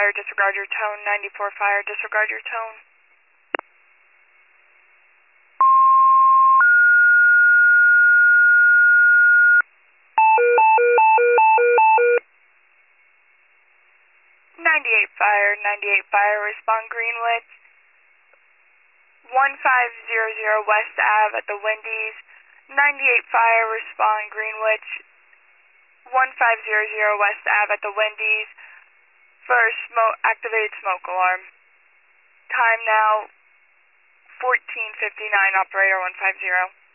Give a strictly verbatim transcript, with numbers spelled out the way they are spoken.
Fire, disregard your tone. ninety-four Fire, disregard your tone. ninety-eight Fire, ninety-eight Fire, respond Greenwich. one five zero zero West Ave at the Wendy's. ninety-eight Fire, respond Greenwich. one five zero zero West Ave at the Wendy's. First smoke, activated smoke alarm. Time now fourteen fifty-nine, operator one five zero.